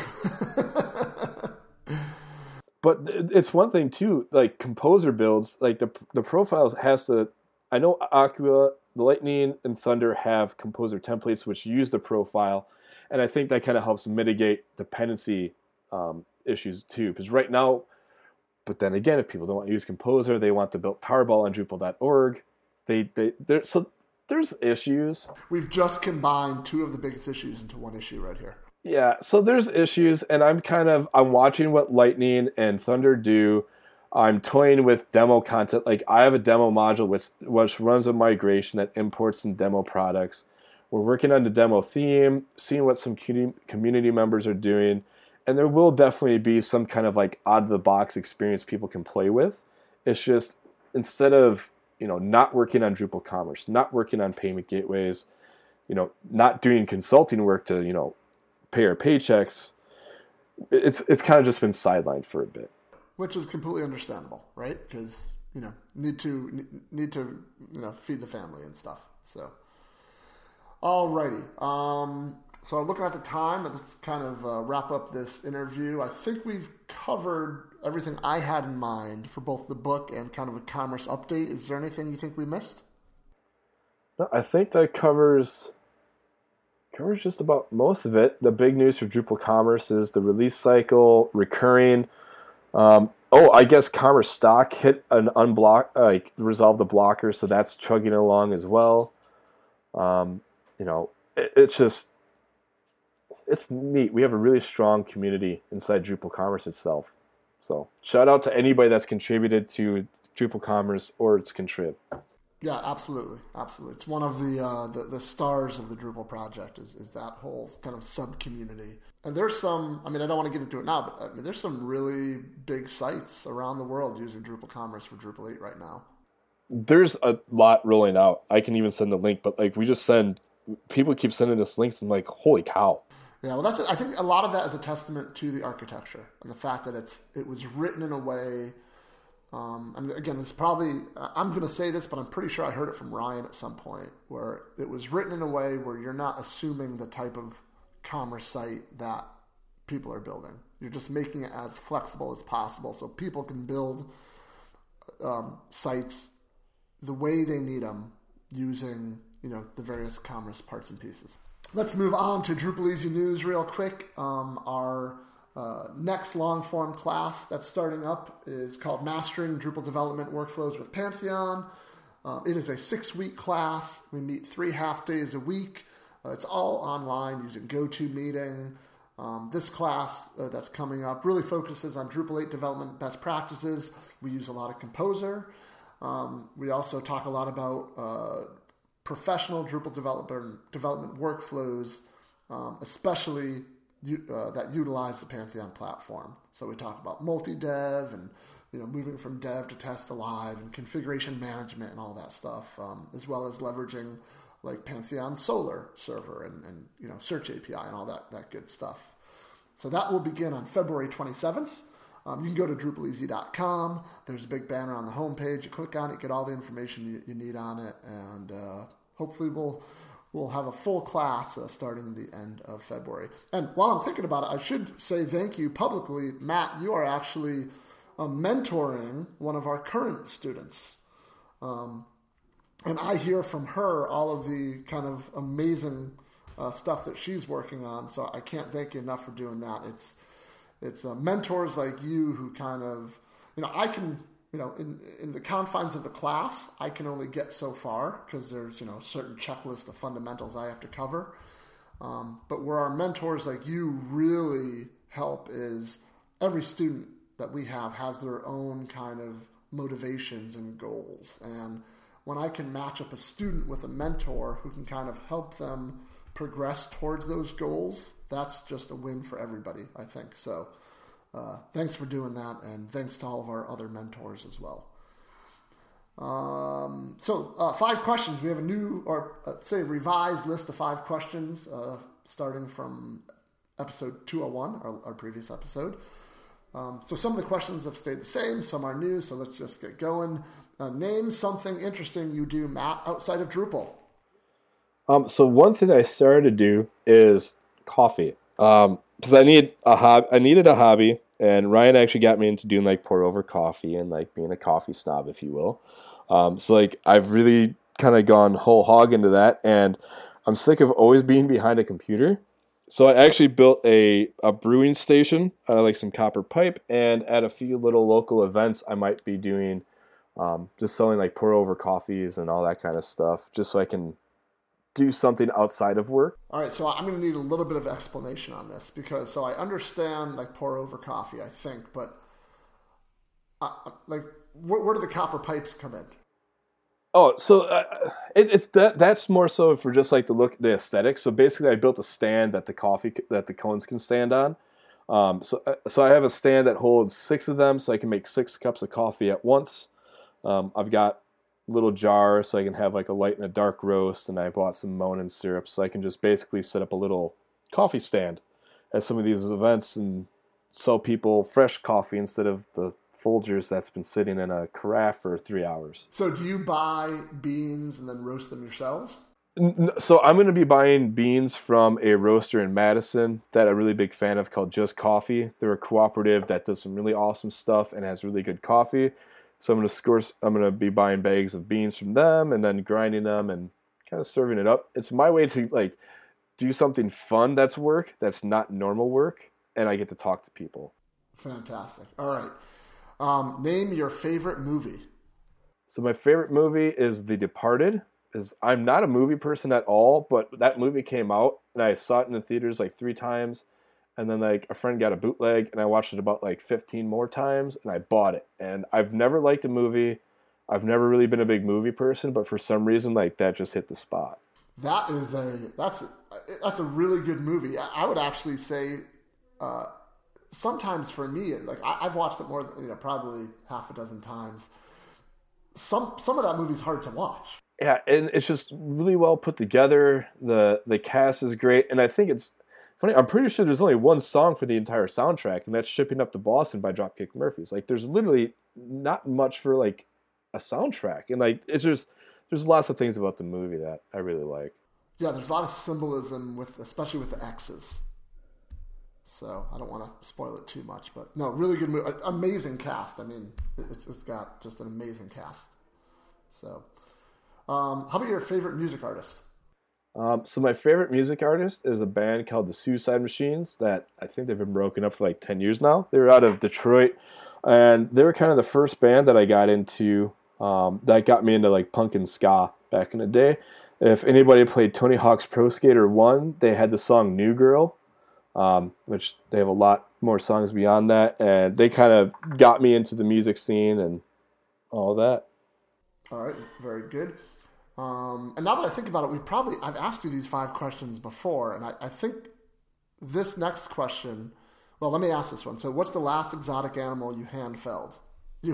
But it's one thing too, like composer builds, like the profiles has to. I know Acquia, the Lightning, and Thunder have composer templates which use the profile, and I think that kind of helps mitigate dependency issues too. Because right now, but then again, if people don't want to use composer, they want to build tarball on Drupal.org. So there's issues. We've just combined two of the biggest issues into one issue right here. Yeah, so there's issues, and I'm watching what Lightning and Thunder do. I'm toying with demo content. Like I have a demo module which runs a migration that imports some demo products. We're working on the demo theme, seeing what some community members are doing, and there will definitely be some kind of like out-of-the-box experience people can play with. It's just instead of, you know, not working on Drupal Commerce, not working on payment gateways, not doing consulting work to, pay our paychecks, it's kind of just been sidelined for a bit. Which is completely understandable, right? Because, need to feed the family and stuff. So, alrighty. So looking at the time, let's kind of wrap up this interview. I think we've covered everything I had in mind for both the book and kind of a commerce update. Is there anything you think we missed? No, I think that covers just about most of it. The big news for Drupal Commerce is the release cycle, recurring. I guess Commerce Stock hit an resolved the blocker, so that's chugging along as well. It's neat. We have a really strong community inside Drupal Commerce itself. So shout out to anybody that's contributed to Drupal Commerce or its contrib. Yeah, absolutely. It's one of the stars of the Drupal project is that whole kind of sub-community. And there's some, I don't want to get into it now, but there's some really big sites around the world using Drupal Commerce for Drupal 8 right now. There's a lot rolling out. I can even send the link, but people keep sending us links. I'm like, holy cow. Yeah, well, I think a lot of that is a testament to the architecture and the fact that it was written in a way. Again, it's probably, I'm going to say this, but I'm pretty sure I heard it from Ryan at some point, where it was written in a way where you're not assuming the type of commerce site that people are building. You're just making it as flexible as possible so people can build sites the way they need them using, the various commerce parts and pieces. Let's move on to Drupal Easy News real quick. Our next long-form class that's starting up is called Mastering Drupal Development Workflows with Pantheon. It is a 6-week class. We meet 3 half days a week. It's all online using GoToMeeting. This class that's coming up really focuses on Drupal 8 development best practices. We use a lot of Composer. We also talk a lot about professional Drupal development workflows, especially that utilize the Pantheon platform. So we talk about multi-dev and moving from dev to test to live and configuration management and all that stuff, as well as leveraging like Pantheon Solr server and Search API and all that good stuff. So that will begin on February 27th. You can go to DrupalEasy.com. There's a big banner on the homepage. You click on it, get all the information you need on it, and hopefully we'll have a full class starting the end of February. And while I'm thinking about it, I should say thank you publicly. Matt, you are actually mentoring one of our current students. And I hear from her all of the kind of amazing stuff that she's working on. So I can't thank you enough for doing that. It's mentors like you who kind of, I can, in the confines of the class, I can only get so far because there's, a certain checklist of fundamentals I have to cover. But where our mentors like you really help is every student that we have has their own kind of motivations and goals. And when I can match up a student with a mentor who can kind of help them progress towards those goals, that's just a win for everybody, I think. So thanks for doing that, and thanks to all of our other mentors as well. So 5 questions. We have a new, revised list of 5 questions starting from episode 201, our previous episode. So some of the questions have stayed the same, some are new, so let's just get going. Name something interesting you do, Matt, outside of Drupal. So one thing I started to do is coffee. Because I needed a hobby, and Ryan actually got me into doing like pour over coffee and like being a coffee snob, if you will. So like I've really kind of gone whole hog into that, and I'm sick of always being behind a computer. So I actually built a brewing station, like some copper pipe, and at a few little local events, I might be doing just selling like pour over coffees and all that kind of stuff, just so I can do something outside of work. All right, so I'm going to need a little bit of explanation on this because I understand like pour over coffee, I think, but where do the copper pipes come in? Oh, so that's more so for just like the aesthetics. So basically, I built a stand that the cones can stand on. So I have a stand that holds 6 of them, so I can make 6 cups of coffee at once. I've got little jar so I can have like a light and a dark roast, and I bought some Monin syrup so I can just basically set up a little coffee stand at some of these events and sell people fresh coffee instead of the Folgers that's been sitting in a carafe for 3 hours. So do you buy beans and then roast them yourselves? So I'm going to be buying beans from a roaster in Madison that I'm a really big fan of called Just Coffee. They're a cooperative that does some really awesome stuff and has really good coffee. So I'm going to be buying bags of beans from them and then grinding them and kind of serving it up. It's my way to like do something fun that's work, that's not normal work, and I get to talk to people. Fantastic. All right. Name your favorite movie. So my favorite movie is The Departed. I'm not a movie person at all, but that movie came out and I saw it in the theaters like 3 times, and then like a friend got a bootleg and I watched it about like 15 more times and I bought it. And I've never liked a movie. I've never really been a big movie person, but for some reason like that just hit the spot. That's a really good movie. I would actually say sometimes for me, like I've watched it more than probably half a dozen times. Some of that movie's hard to watch. Yeah, and it's just really well put together. The cast is great, and I think it's funny. I'm pretty sure there's only one song for the entire soundtrack, and that's "Shipping Up to Boston" by Dropkick Murphys. Like, there's literally not much for like a soundtrack, and like there's lots of things about the movie that I really like. Yeah, there's a lot of symbolism especially with the X's. So I don't want to spoil it too much, but no, really good movie. Amazing cast. I mean, it's got just an amazing cast. So, how about your favorite music artist? So my favorite music artist is a band called the Suicide Machines that I think they've been broken up for like 10 years now. They were out of Detroit, and they were kind of the first band that I got into that got me into like punk and ska back in the day. If anybody played Tony Hawk's Pro Skater 1, they had the song New Girl, which they have a lot more songs beyond that, and they kind of got me into the music scene and all that. All right, very good. And now that I think about it, I've asked you these 5 questions before, and I think this next question, well, let me ask this one. So what's the last exotic animal you hand-fed? You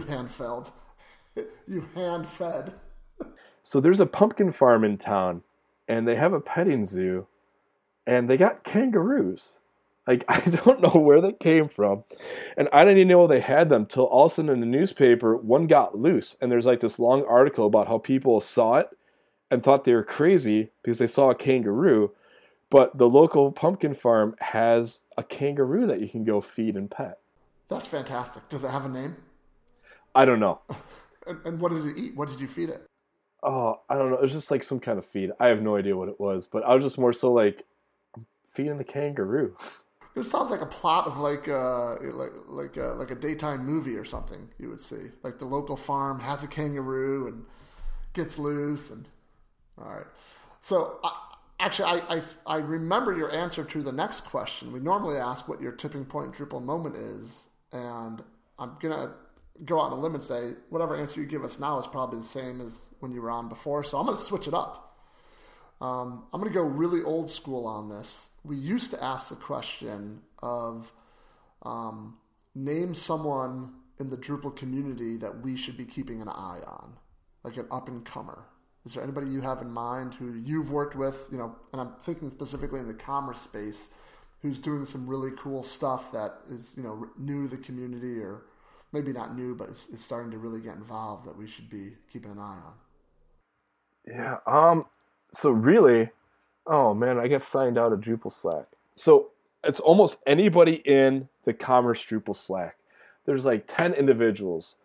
hand-fed. So there's a pumpkin farm in town, and they have a petting zoo, and they got kangaroos. Like, I don't know where they came from, and I didn't even know they had them till all of a sudden in the newspaper, one got loose, and there's like this long article about how people saw it and thought they were crazy because they saw a kangaroo, but the local pumpkin farm has a kangaroo that you can go feed and pet. That's fantastic. Does it have a name? I don't know. And what did it eat? What did you feed it? Oh, I don't know. It was just like some kind of feed. I have no idea what it was, but I was just more so like, feeding the kangaroo. This sounds like a plot of like a daytime movie or something. You would see like the local farm has a kangaroo and gets loose, and all right. So I remember your answer to the next question. We normally ask what your tipping point Drupal moment is, and I'm gonna go out on a limb and say whatever answer you give us now is probably the same as when you were on before. So I'm gonna switch it up. I'm gonna go really old school on this. We used to ask the question of name someone in the Drupal community that we should be keeping an eye on, like an up-and-comer. Is there anybody you have in mind who you've worked with, and I'm thinking specifically in the commerce space, who's doing some really cool stuff that is, new to the community, or maybe not new, but is starting to really get involved that we should be keeping an eye on? Yeah, so really... Oh man, I got signed out of Drupal Slack. So it's almost anybody in the Commerce Drupal Slack. There's like 10 individuals,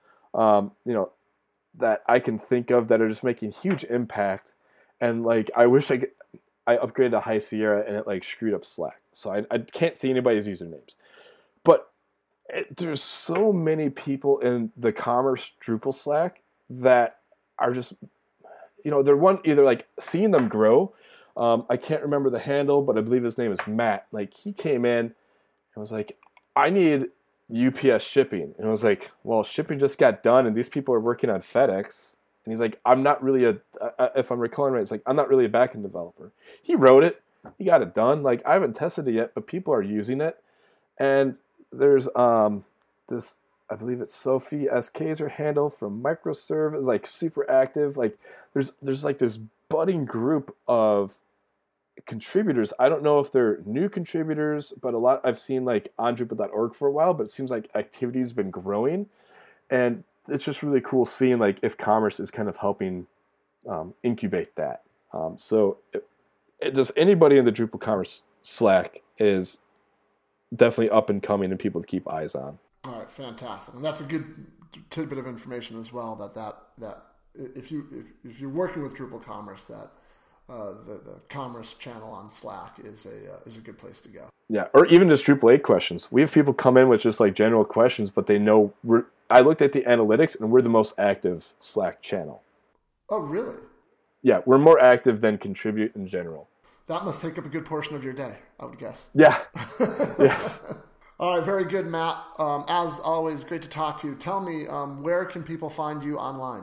that I can think of that are just making huge impact. And like, I wish I upgraded to High Sierra and it like screwed up Slack. So I can't see anybody's usernames. But there's so many people in the Commerce Drupal Slack that are just, they're either like seeing them grow. I can't remember the handle, but I believe his name is Matt. Like, he came in and was like, I need UPS shipping. And I was like, well, shipping just got done and these people are working on FedEx. And he's like, I'm not really if I'm recalling right, it's like, I'm not really a backend developer. He wrote it. He got it done. Like, I haven't tested it yet, but people are using it. And there's this, I believe it's Sophie SK is her handle from Microserve, is like super active. Like there's like this budding group of contributors. I don't know if they're new contributors, but a lot I've seen like on Drupal.org for a while, but it seems like activity's been growing, and it's just really cool seeing like if Commerce is kind of helping incubate that. So just anybody in the Drupal Commerce Slack is definitely up and coming and people to keep eyes on. All right, fantastic, and that's a good tidbit of information as well. That if you're working with Drupal Commerce, that the Commerce channel on Slack is a good place to go. Yeah, or even just Drupal 8 questions. We have people come in with just like general questions, but they know I looked at the analytics and we're the most active Slack channel. Oh, really? Yeah, we're more active than contribute in general. That must take up a good portion of your day, I would guess. Yeah. Yes. All right, very good, Matt. As always, great to talk to you. Tell me, where can people find you online?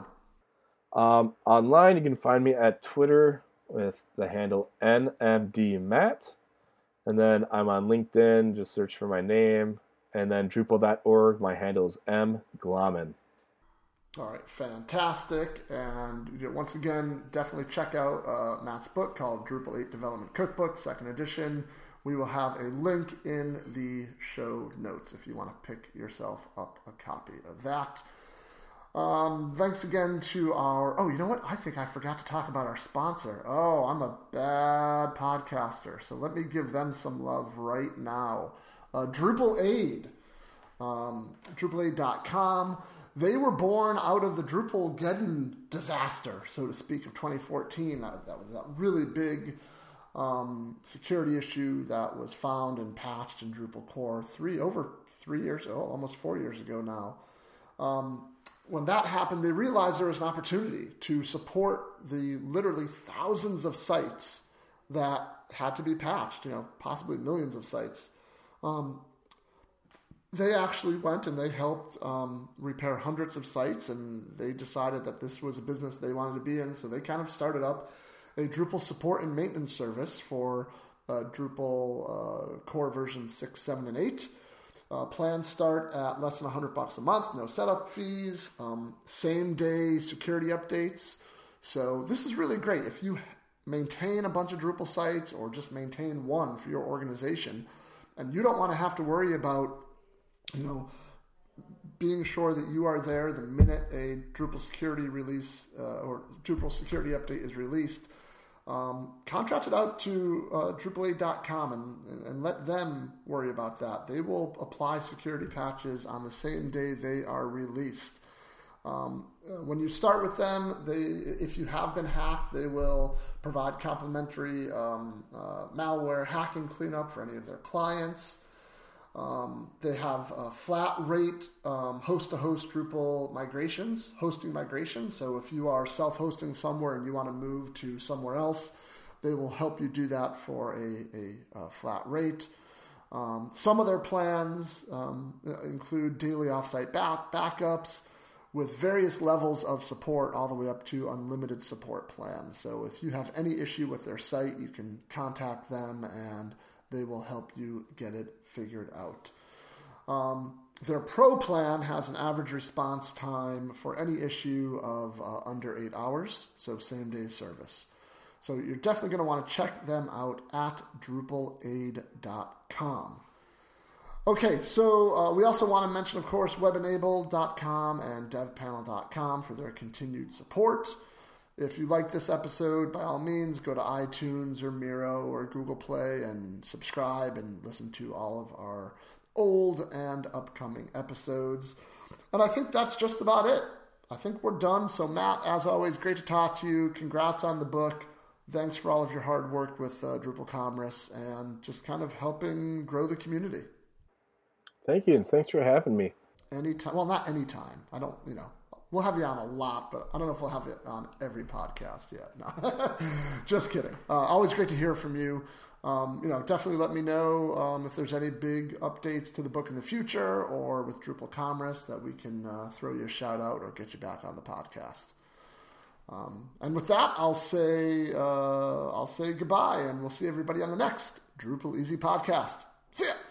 Online, you can find me at Twitter with the handle NMDMatt. And then I'm on LinkedIn, just search for my name. And then Drupal.org, my handle is mglaman. All right, fantastic. And once again, definitely check out Matt's book called Drupal 8 Development Cookbook, 2nd edition. We will have a link in the show notes if you want to pick yourself up a copy of that. Thanks again to our... Oh, you know what? I think I forgot to talk about our sponsor. Oh, I'm a bad podcaster, so let me give them some love right now. Drupal Aid. DrupalAid.com. They were born out of the Drupalgeddon disaster, so to speak, of 2014. That was that really big security issue that was found and patched in Drupal core over 3 years ago, almost 4 years ago now. When that happened, they realized there was an opportunity to support the literally thousands of sites that had to be patched, possibly millions of sites. They actually went and they helped repair hundreds of sites, and they decided that this was a business they wanted to be in, so they kind of started up a Drupal support and maintenance service for Drupal core versions 6, 7, and 8. Plans start at less than $100 a month, no setup fees, same-day security updates. So this is really great. If you maintain a bunch of Drupal sites or just maintain one for your organization, and you don't want to have to worry about being sure that you are there the minute a Drupal security release or Drupal security update is released, contract it out to DrupalAid.com and let them worry about that. They will apply security patches on the same day they are released. When you start with them, if you have been hacked, they will provide complimentary malware hacking cleanup for any of their clients. They have a flat rate host-to-host Drupal hosting migrations. So if you are self-hosting somewhere and you want to move to somewhere else, they will help you do that for a flat rate. Some of their plans include daily offsite backups with various levels of support all the way up to unlimited support plans. So if you have any issue with their site, you can contact them and they will help you get it figured out. Their Pro plan has an average response time for any issue of under 8 hours, so same-day service. So you're definitely going to want to check them out at DrupalAid.com. Okay, so we also want to mention, of course, WebEnable.com and DevPanel.com for their continued support. If you like this episode, by all means, go to iTunes or Miro or Google Play and subscribe and listen to all of our old and upcoming episodes. And I think that's just about it. I think we're done. So, Matt, as always, great to talk to you. Congrats on the book. Thanks for all of your hard work with Drupal Commerce and just kind of helping grow the community. Thank you, and thanks for having me. Anytime. Well, not anytime. I don't, we'll have you on a lot, but I don't know if we'll have you on every podcast yet. No, just kidding. Always great to hear from you. Definitely let me know if there's any big updates to the book in the future or with Drupal Commerce that we can throw you a shout out or get you back on the podcast. And with that, I'll say goodbye, and we'll see everybody on the next Drupal Easy podcast. See ya.